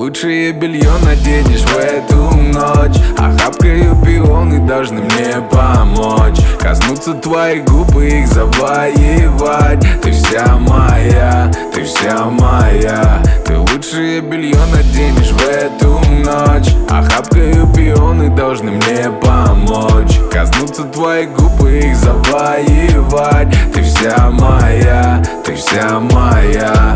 лучшее белье наденешь в эту ночь. Охапкою пионы должны мне помочь. Коснуться твоих губ и их завоевать. Ты вся моя, ты вся моя. Ты лучшее белье наденешь в эту ночь. Охапкою пионы должны мне помочь. Коснуться твоих губ и их завоевать. Ты вся моя, ты вся моя.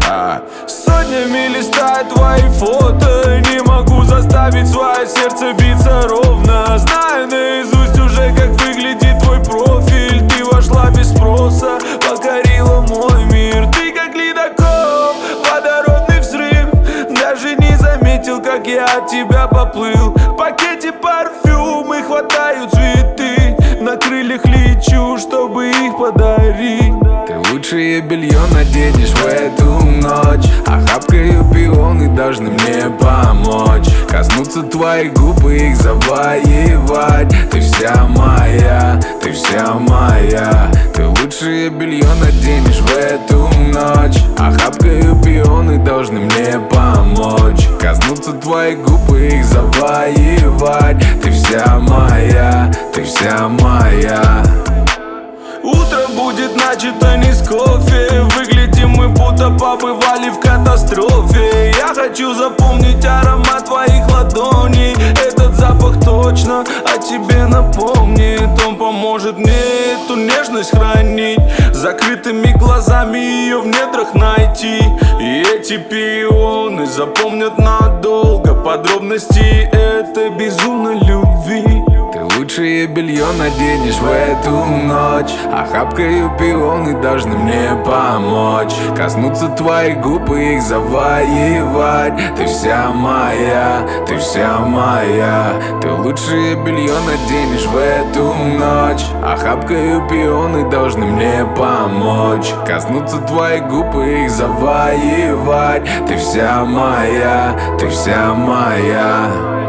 Сотнями листаю твои фото. Не могу заставить свое сердце биться ровно. Знаю наизусть уже, как выглядит твой профиль. Ты вошла без спроса, покорила мой мир. Ты как ледокол, водородный взрыв. Даже не заметил, как я от тебя поплыл. В пакете парфюмы, хватаю цветы. На крыльях лечу, чтобы их подарить. Ты лучшее белье наденешь в эту ночь. Охапкою пионы должны мне помочь. Коснуться твоих губ и их завоевать. Ты вся моя, ты вся моя. Ты лучшее белье наденешь в эту ночь. Охапкою пионы должны мне помочь. Коснуться твоих губ и их завоевать. Ты вся моя, ты вся моя. Утро будет начато не с кофе. Выглядим мы, будто побывали в катастрофе. Я хочу запомнить аромат твоих ладоней. Этот запах точно о тебе напомнит. Он поможет мне эту нежность хранить. Закрытыми глазами ее в недрах найти. И эти пионы запомнят надолго подробности этой безумной любви. Лучшее белье наденешь в эту ночь. Охапкою пионы должны мне помочь. Коснуться твоих губ и их завоевать. Ты вся моя, ты вся моя. Ты лучшее белье наденешь в эту ночь. Охапкою пионы должны мне помочь. Коснуться твоих губ и их завоевать. Ты вся моя, ты вся моя.